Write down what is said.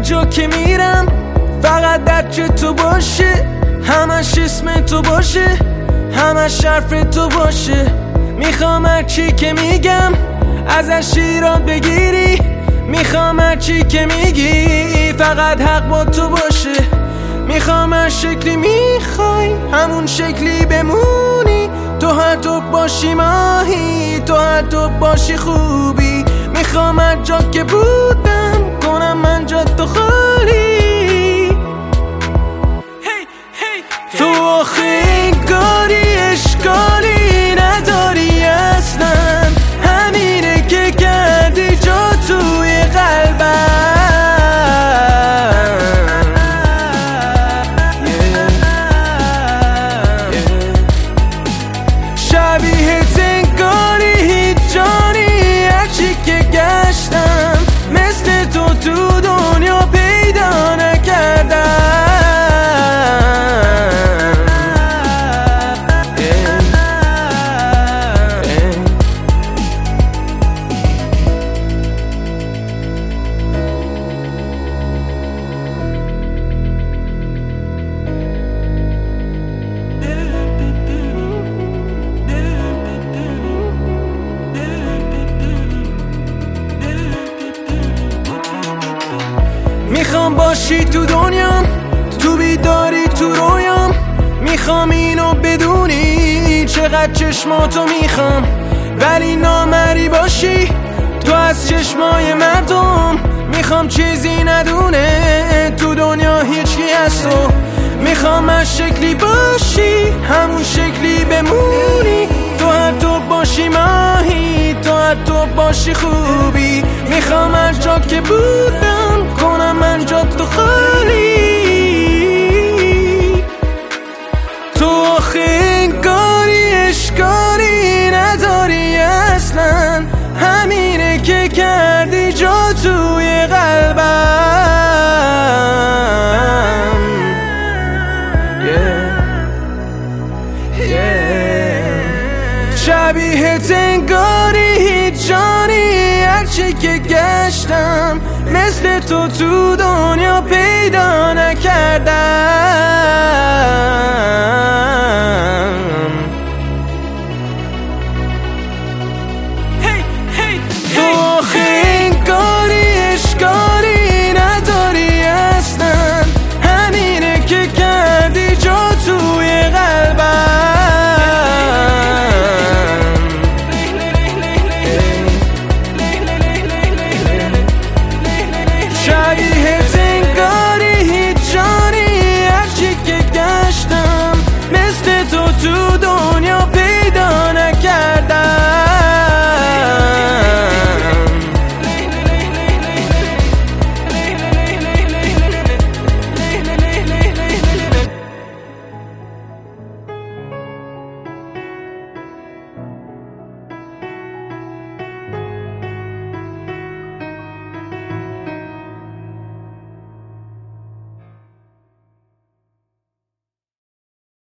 جا که میرم فقط در چه تو باشه، همش اسم تو باشه، همش حرف تو باشه. میخوام هرچی که میگم ازش ایراد بگیری، میخوام هرچی که میگی فقط حق با تو باشه. میخوام هر شکلی میخوای همون شکلی بمونی، تو هر تو باشی ماهی، تو هر تو باشی خوبی. میخوام هر جا که بودم کنم من جا تو خالی. تو آخه انگاری اشکالی نداری اصلا، همینه که کردی جا توی قلبم. شبیهت انگاری هیچ جانی، هرچی که گشتم مثل تو دنیا پیدا نکردم. میخوام باشی تو دنیام، تو بیداری تو رویام. میخوام اینو بدونی چقدر چشماتو میخوام، ولی نامری باشی تو از چشمای مردم. میخوام چیزی ندونه تو دنیا هیچکی هست و میخوام هر شکلی باشی همون شکلی بمونی، تو هر تو باشی ماهی، تو هر تو باشی خوبی. میخوام هر جا که بودم کنم من جا تو خالی. تو آخه انگاری اشکالی نداری اصلا، همینه که کردی جا توی قلبم. شبیهت انگاری هیچ جانی، هرچی که گشتم مثل تو دنیا پیدا